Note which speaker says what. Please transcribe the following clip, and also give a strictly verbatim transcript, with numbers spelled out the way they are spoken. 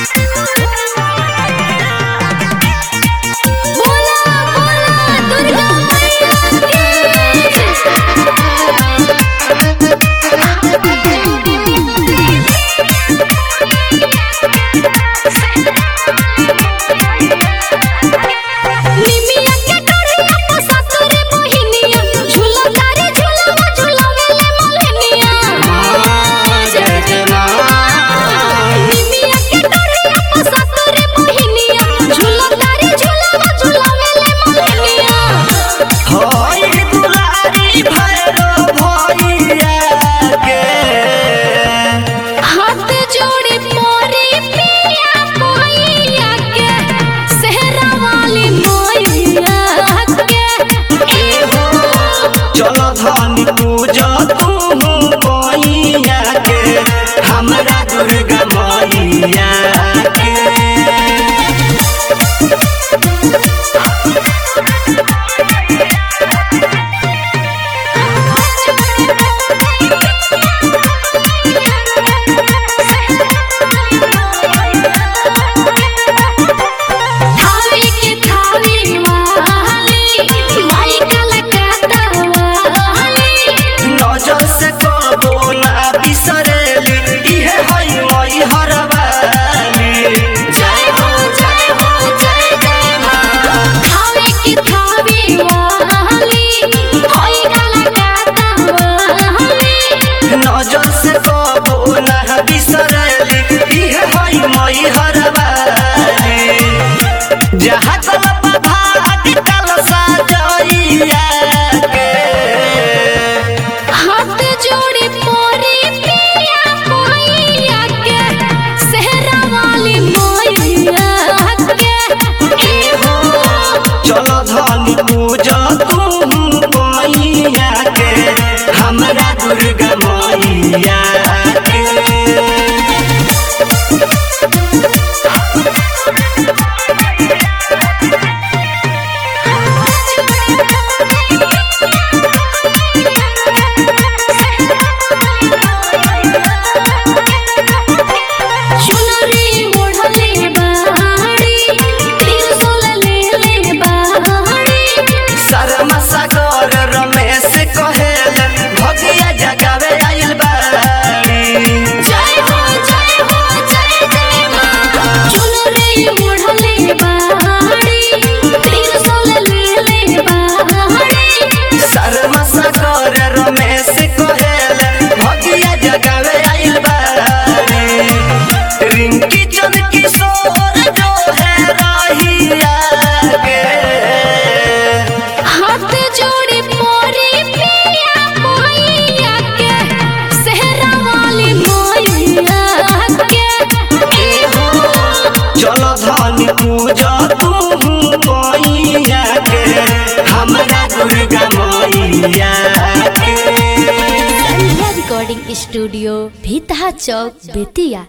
Speaker 1: धनी पूजा तुम मैया के हमरा दुर्गा मैया के। जहाँ कलपा भाग कल सजइया के
Speaker 2: हाथ जोड़ी पोरी पिया मैया के सेहरा वाली मैया के।
Speaker 1: चलो धनी पूजा तुम मैया के हमरा दुर्गा मैया के। चलो धनी पूजा तुम मैया के हमरा दुर्गा मैया के।
Speaker 2: Recording studio Bhitaha Chowk Bettiah.